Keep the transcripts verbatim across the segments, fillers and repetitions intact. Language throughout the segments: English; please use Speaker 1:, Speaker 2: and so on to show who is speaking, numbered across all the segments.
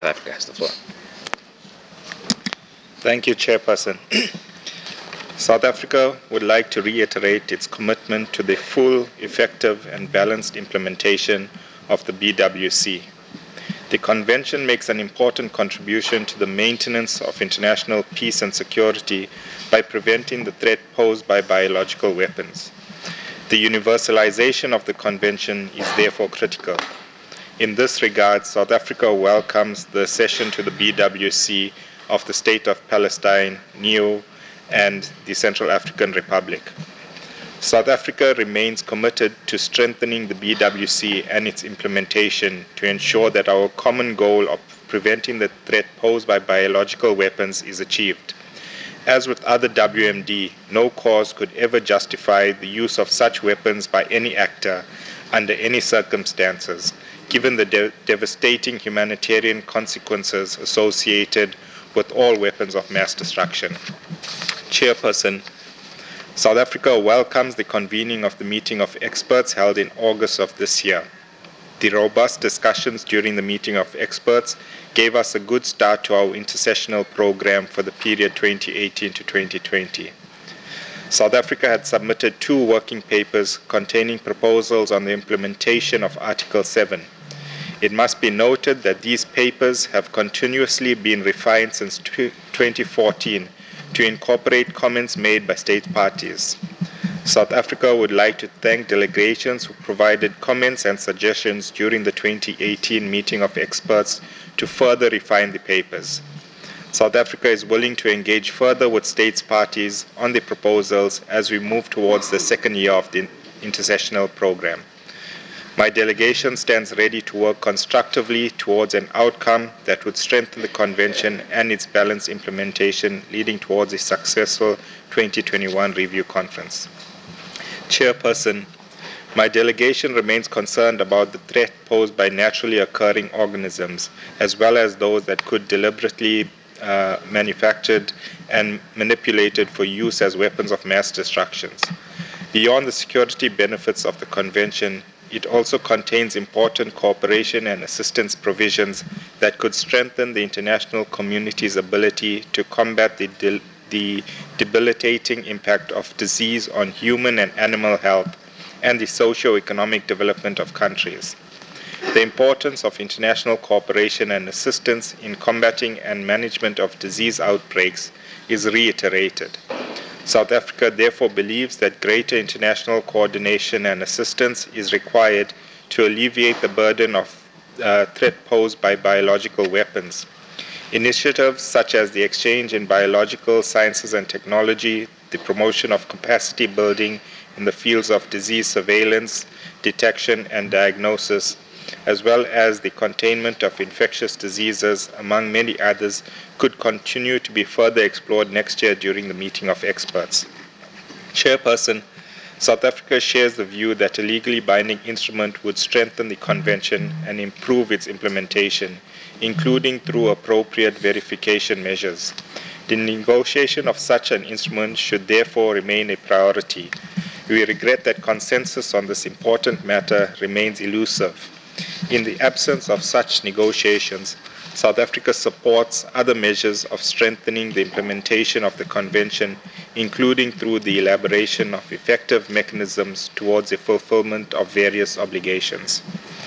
Speaker 1: Africa has the floor.
Speaker 2: Thank you, Chairperson. South Africa would like to reiterate its commitment to the full, effective, and balanced implementation of the B W C. The Convention makes an important contribution to the maintenance of international peace and security by preventing the threat posed by biological weapons. The universalization of the Convention is therefore critical. In this regard, South Africa welcomes the accession to the B W C of the State of Palestine, N E O, and the Central African Republic. South Africa remains committed to strengthening the B W C and its implementation to ensure that our common goal of preventing the threat posed by biological weapons is achieved. As with other W M D, no cause could ever justify the use of such weapons by any actor under any circumstances, given the de- devastating humanitarian consequences associated with all weapons of mass destruction. Chairperson, South Africa welcomes the convening of the meeting of experts held in August of this year. The robust discussions during the meeting of experts gave us a good start to our intersessional program for the period twenty eighteen to twenty twenty. South Africa had submitted two working papers containing proposals on the implementation of Article seven. It must be noted that these papers have continuously been refined since twenty fourteen to incorporate comments made by state parties. South Africa would like to thank delegations who provided comments and suggestions during the twenty eighteen meeting of experts to further refine the papers. South Africa is willing to engage further with states parties on the proposals as we move towards the second year of the intersessional program. My delegation stands ready to work constructively towards an outcome that would strengthen the Convention and its balanced implementation, leading towards a successful twenty twenty-one review conference. Chairperson, my delegation remains concerned about the threat posed by naturally occurring organisms, as well as those that could deliberately uh, manufactured and manipulated for use as weapons of mass destruction. Beyond the security benefits of the Convention, it also contains important cooperation and assistance provisions that could strengthen the international community's ability to combat the, de- the debilitating impact of disease on human and animal health and the socio-economic development of countries. The importance of international cooperation and assistance in combating and management of disease outbreaks is reiterated. South Africa therefore believes that greater international coordination and assistance is required to alleviate the burden of uh, threat posed by biological weapons. Initiatives such as the exchange in biological sciences and technology, the promotion of capacity building in the fields of disease surveillance, detection, and diagnosis, as well as the containment of infectious diseases, among many others, could continue to be further explored next year during the meeting of experts. Chairperson, South Africa shares the view that a legally binding instrument would strengthen the Convention and improve its implementation, including through appropriate verification measures. The negotiation of such an instrument should therefore remain a priority. We regret that consensus on this important matter remains elusive. In the absence of such negotiations, South Africa supports other measures of strengthening the implementation of the Convention, including through the elaboration of effective mechanisms towards the fulfillment of various obligations.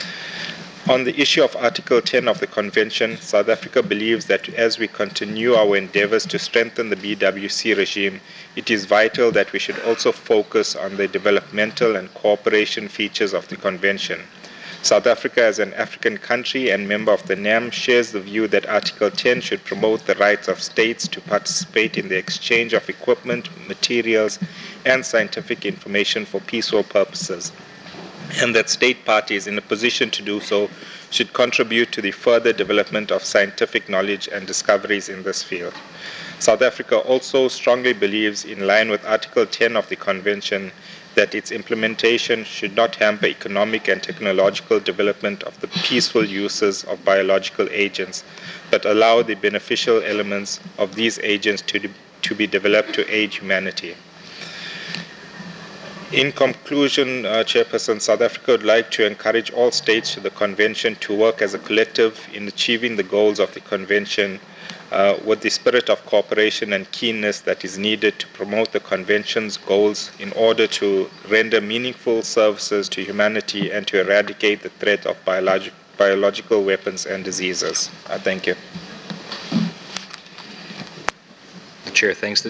Speaker 2: On the issue of Article ten of the Convention, South Africa believes that as we continue our endeavors to strengthen the B W C regime, it is vital that we should also focus on the developmental and cooperation features of the Convention. South Africa, as an African country and member of the N A M, shares the view that Article ten should promote the rights of states to participate in the exchange of equipment, materials, and scientific information for peaceful purposes, and that state parties in a position to do so should contribute to the further development of scientific knowledge and discoveries in this field. South Africa also strongly believes, in line with Article ten of the Convention, that its implementation should not hamper economic and technological development of the peaceful uses of biological agents, but allow the beneficial elements of these agents to, de- to be developed to aid humanity. In conclusion, uh, Chairperson, South Africa would like to encourage all states to the Convention to work as a collective in achieving the goals of the Convention uh, with the spirit of cooperation and keenness that is needed to promote the Convention's goals in order to render meaningful services to humanity and to eradicate the threat of biologi- biological weapons and diseases. Uh, thank you.
Speaker 1: The Chair thanks the